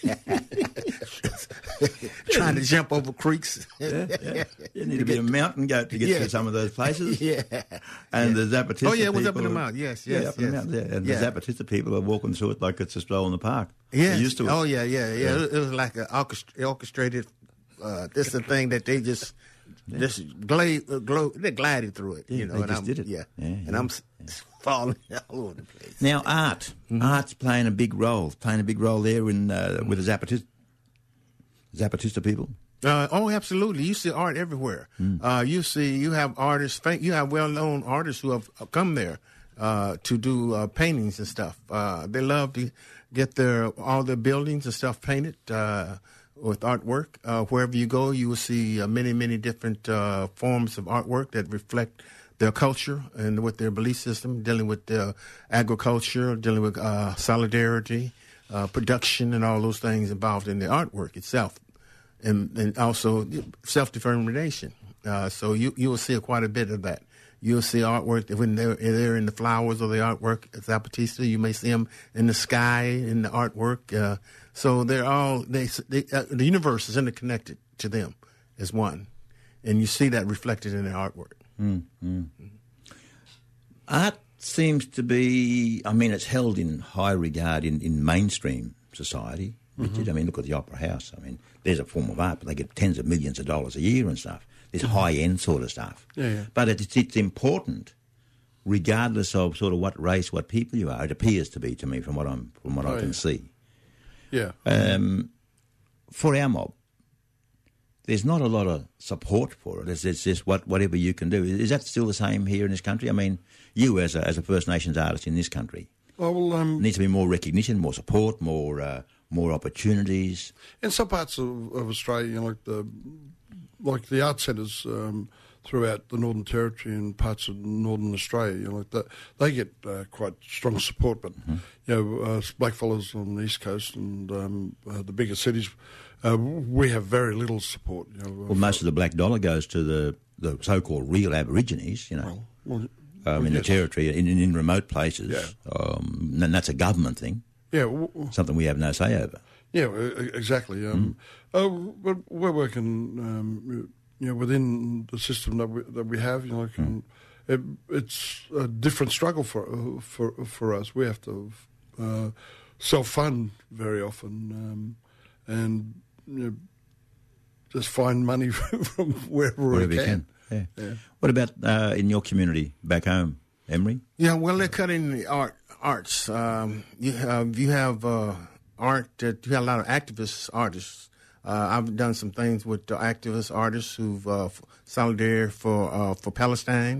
trying to jump over creeks. yeah, yeah. You need to be a mountain goat to get yeah. to some of those places. yeah. And yeah. the Zapatista Oh, yeah, it was people, up in the mountain. Yes, yes, yeah, up yes. in the mountain, yeah. And yeah. the Zapatista people are walking through it like it's a stroll in the park. Yes. They're used to it. Oh, yeah, yeah, yeah. yeah. It was like an orchestrated, uh, this is a thing that they just... Yeah. Just glide, uh, glow, they glided through it, yeah, you know. They and just I'm, did it. Yeah, yeah, and yeah. I'm yeah. falling all over the place. Now, art, mm-hmm. art's playing a big role, playing a big role there in uh, with the Zapatista, Zapatista people. Uh, oh, absolutely. You see art everywhere. Mm. Uh, you see, you have artists, you have well-known artists who have come there uh, to do uh, paintings and stuff. Uh, they love to get their all their buildings and stuff painted. Uh, with artwork. Uh, wherever you go, you will see uh, many, many different uh, forms of artwork that reflect their culture and with their belief system, dealing with their agriculture, dealing with uh, solidarity, uh, production, and all those things involved in the artwork itself, and, and also self-determination. Uh, so you you will see quite a bit of that. You'll see artwork when they're, they're in the flowers of the artwork at Zapatista. You may see them in the sky in the artwork. Uh, so they're all they, they uh, the universe is interconnected to them as one, and you see that reflected in their artwork. Mm-hmm. Art seems to be, I mean, it's held in high regard in, in mainstream society. Richard, mm-hmm. I mean, look at the Opera House. I mean, there's a form of art, but they get tens of millions of dollars a year and stuff. This high-end sort of stuff. Yeah, yeah. But it's, it's important, regardless of sort of what race, what people you are. It appears to be to me from what I'm from what oh, I can yeah. see. Yeah. Um, for our mob, there's not a lot of support for it. It's, it's just what whatever you can do. Is that still the same here in this country? I mean, you as a, as a First Nations artist in this country, oh, well, um, needs to be more recognition, more support, more uh, more opportunities. In some parts of, of Australia, you know, like the like the art centres um, throughout the Northern Territory and parts of Northern Australia, you know, like that, they get uh, quite strong support. But mm-hmm. you know, uh, blackfellas on the East Coast and um, uh, the bigger cities, uh, we have very little support. You know, well, most of the black dollar goes to the, the so-called real Aborigines, you know, well, well, um, in yes. the territory, in, in remote places, yeah. um, and that's a government thing. Yeah, well, something we have no say over. Yeah, exactly. Um, mm. uh, but we're working, um, you know, within the system that we that we have. You know, like, mm. it, it's a different struggle for uh, for for us. We have to uh, self-fund very often, um, and you know, just find money from wherever, wherever we can. can. Yeah. Yeah. What about uh, in your community back home, Emery? Yeah, well, they're cutting the art arts. Um, you have you have. Uh, Art that you have a lot of activist artists. Uh, I've done some things with the activist artists who've uh, solidarity for uh, for Palestine,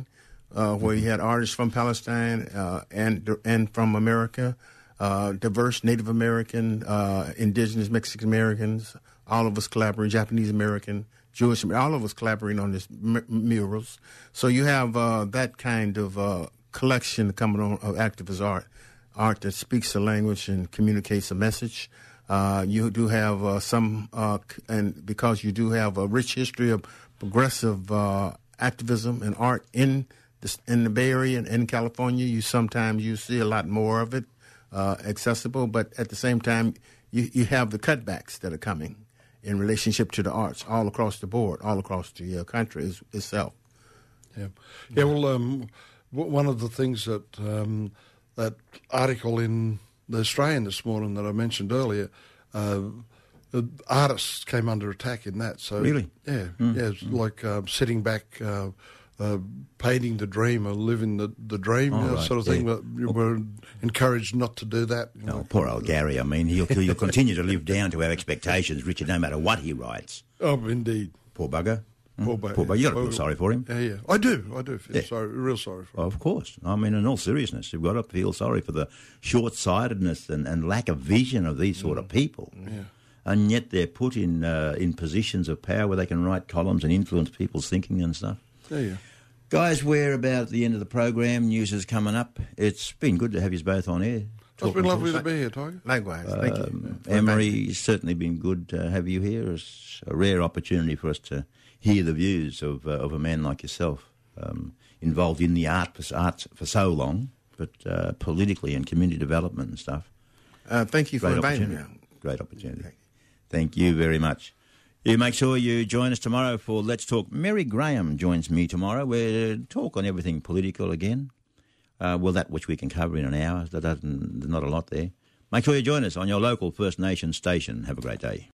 uh, where you had artists from Palestine uh, and and from America, uh, diverse Native American, uh, indigenous Mexican Americans, all of us collaborating, Japanese American, Jewish, all of us collaborating on this m- murals. So you have uh, that kind of uh, collection coming on of activist art, art that speaks the language and communicates a message. Uh, you do have uh, some, uh, and because you do have a rich history of progressive uh, activism and art in the, in the Bay Area and in California, you sometimes you see a lot more of it uh, accessible, but at the same time, you, you have the cutbacks that are coming in relationship to the arts all across the board, all across the uh, country is, itself. Yeah, yeah. Well, um, w- one of the things that um, that article in the Australian this morning that I mentioned earlier, uh, the artists came under attack in that. So really, yeah, mm. yeah, it's mm. like uh, sitting back, uh, uh, painting the dream or living the the dream, oh, you know, right. sort of yeah. thing. But you were encouraged not to do that. You oh, know. Poor old Gary. I mean, he'll he'll continue to live down to our expectations, Richard, no matter what he writes. Oh, indeed. Poor bugger. Poor bugger. Poor bugger. You got to feel well, sorry for him. Yeah, yeah. I do. I do feel Yeah. sorry, real sorry for him. Of course. I mean, in all seriousness, you've got to feel sorry for the short-sightedness and, and lack of vision of these sort of people. Yeah. And yet they're put in uh, in positions of power where they can write columns and influence people's thinking and stuff. Yeah, yeah. Guys, we're about at the end of the program. News is coming up. It's been good to have you both on air. It's been lovely to be here, Tiger. Likewise, thank Um, you. Emery, it's certainly been good to have you here. It's a rare opportunity for us to hear the views of uh, of a man like yourself, um, involved in the art for, arts for so long, but uh, politically and community development and stuff. Uh, thank you for Great inviting me. opportunity. Great opportunity. Thank you very much. You make sure you join us tomorrow for Let's Talk. Mary Graham joins me tomorrow. We'll talk on everything political again. Uh, well, that which we can cover in an hour. That doesn't, there's not a lot there. Make sure you join us on your local First Nation station. Have a great day.